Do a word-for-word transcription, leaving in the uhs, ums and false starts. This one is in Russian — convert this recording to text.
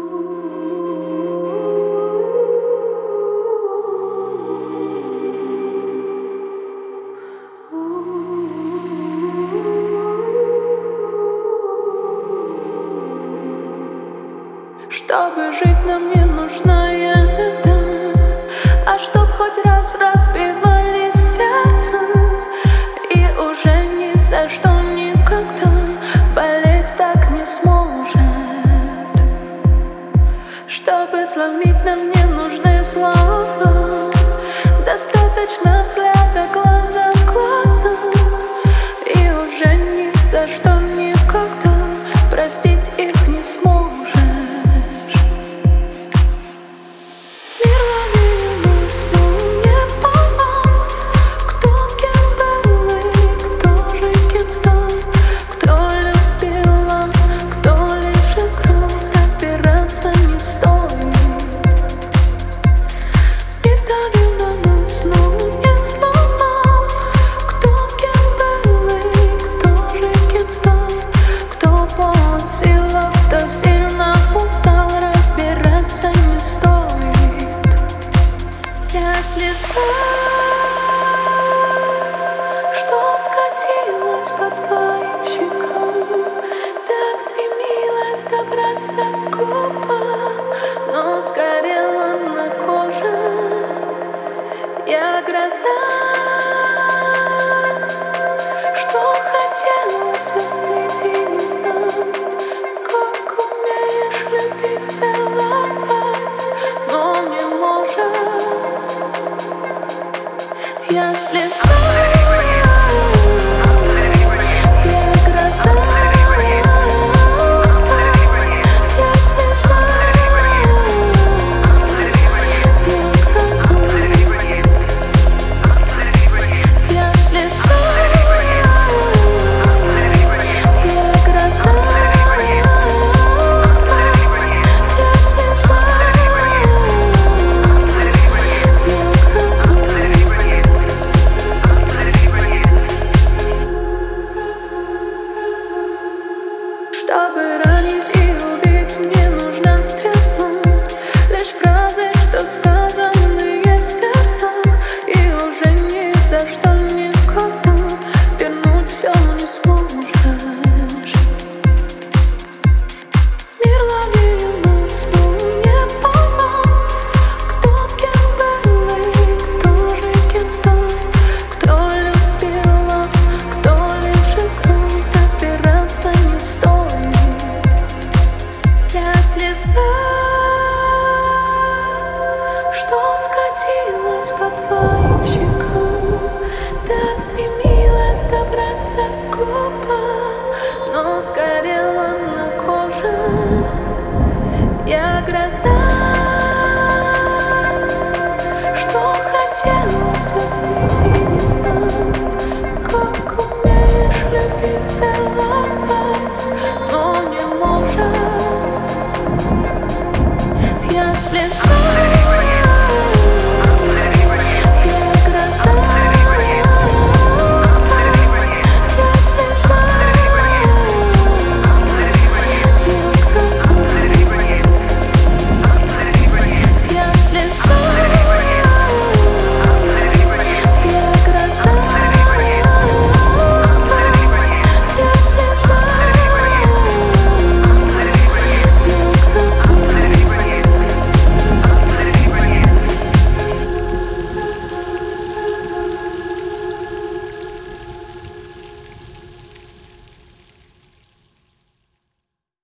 Чтобы жить, нам не нужна еда, а чтоб хоть раз разбивались сердца, и уже ни за что никогда болеть так не сможет. Чтобы сломить, нам не нужны слова, достаточно взгляда глаза в глаза, и уже ни за что никогда простить их не сможешь. Что скатилась по твоим щекам, так стремилась добраться к губам, но сгорела на коже. Я гроза, что хотелось остыть и не знать, как умеешь любить, целовать, но не может. Я слеза, я гроза, я слеза, я гроза, я слеза, я гроза, я слеза, Чтобы ранить и убить, мне нужна стрела, лишь фразы, что сказанные в сердцах, и уже ни за что никогда вернуть все не сможешь. Мир ловил нас, но не поймал, кто кем был и кто же кем стал, кто любил, кто лишь играл, разбираться не стоит. Я слеза, что скатилась по твоим щекам, так стремилась добраться к губам, но сгорела на коже. Я гроза, что хотелось остыть и не знать, как умеешь любить, целовать, но не может. Я слеза.